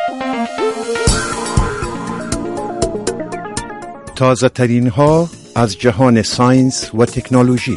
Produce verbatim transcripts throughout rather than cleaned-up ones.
تازه ترین ها از جهان ساینس و تکنولوژی.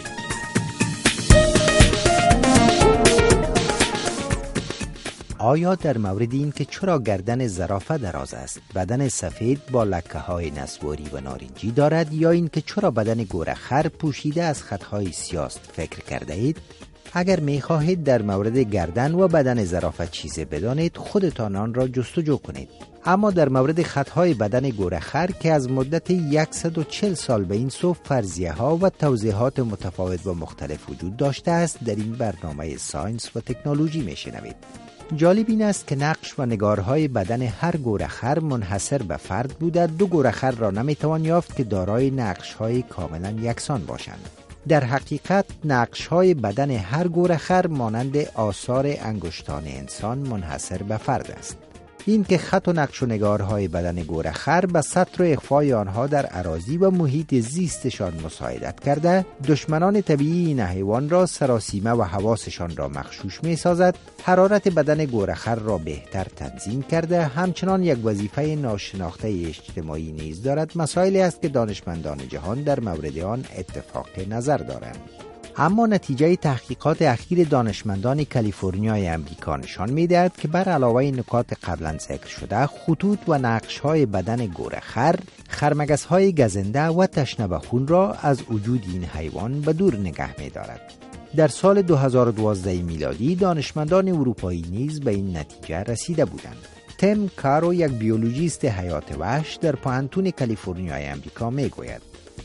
آیا در مورد این که چرا گردن زرافه دراز است، بدن سفید با لکه های نسواری و نارنجی دارد، یا این که چرا بدن گورخر پوشیده از خطهای سیاه فکر کرده اید؟ اگر می خواهید در مورد گردن و بدن زرافه چیزی بدانید، خودتان آن را جستجو کنید. اما در مورد خطهای بدن گورخر که از مدت صد و چهل سال به این سو فرضیه ها و توضیحات متفاوت و مختلف وجود داشته است، در این برنامه ساینس و تکنولوژی می شنوید. جالب این است که نقش و نگارهای بدن هر گورخر منحصر به فرد بوده. دو گورخر را نمیتوان یافت که دارای نقش‌های کاملا یکسان باشند. در حقیقت نقش‌های بدن هر گورخر مانند آثار انگشتان انسان منحصر به فرد است. این که خط و نقش و نگارهای بدن گورخر به ستر و اخفای آنها در اراضی و محیط زیستشان مساعدت کرده، دشمنان طبیعی این حیوان را سراسیمه و حواسشان را مغشوش می سازد، حرارت بدن گورخر را بهتر تنظیم کرده، همچنان یک وظیفه ناشناخته اجتماعی نیز دارد. مسائلی است که دانشمندان جهان در مورد آن اتفاق نظر دارند. اما نتیجه تحقیقات اخیر دانشمندان کالیفرنیای امریکا نشان می‌دهد که بر علاوه نکات قبلا ذکر شده، خطوط و نقش‌های بدن گورخر، خرمگس‌های گزنده و تشنه به خون را از وجود این حیوان به دور نگه می‌دارد. در سال دو هزار و دوازده میلادی دانشمندان اروپایی نیز به این نتیجه رسیده بودند. تیم کارو، یک بیولوژیست حیات وحش در پوهنتون کالیفرنیای امریکا میگوید: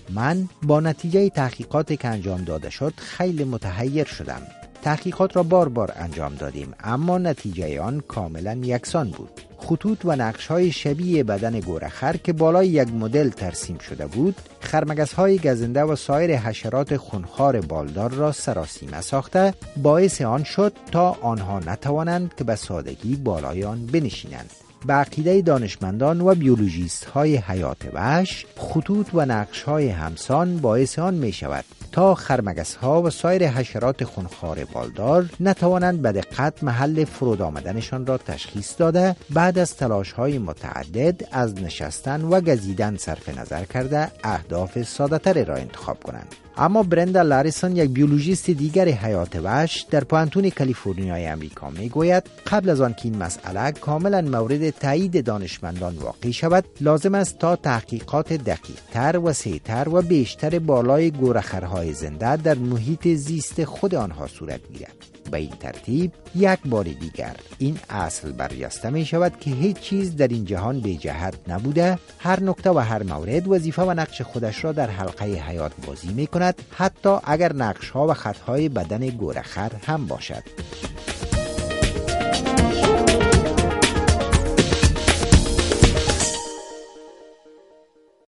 من با نتیجه تحقیقاتی که انجام داده شد خیلی متحیر شدم. تحقیقات را بار بار انجام دادیم، اما نتیجه آن کاملا یکسان بود. خطوط و نقش‌های شبیه بدن گورخر که بالای یک مدل ترسیم شده بود، خرمگس‌های گزنده و سایر حشرات خونخوار بالدار را سراسیمه ساخته، باعث آن شد تا آنها نتوانند که به سادگی بالای آن بنشینند. به عقیده دانشمندان و بیولوژیست های حیات وحش، خطوط و نقش های همسان باعث آن می شود تا خرمگس ها و سایر حشرات خونخوار بالدار نتوانند به دقت محل فرود آمدنشان را تشخیص داده، بعد از تلاش های متعدد از نشستن و گزیدن صرف نظر کرده اهداف ساده تر را انتخاب کنند. اما برندا لاریسون، یک بیولوژیست دیگر حیات وحش در پوهنتون کالیفرنیای امریکا میگوید: قبل از آن که این مسئله کاملا مورد تایید دانشمندان واقع شود، لازم است تا تحقیقات دقیق تر و سریعتر و بیشتر بالای گورخرهای زنده در محیط زیست خود آنها صورت گیرد. به این ترتیب یک بار دیگر این اصل برجسته می شود که هیچ چیز در این جهان بی جهت نبوده. هر نکته و هر مورد وظیفه و نقش خودش را در حلقه حیات بازی می کند، حتی اگر نقش ها و خط های بدن گورخر هم باشد.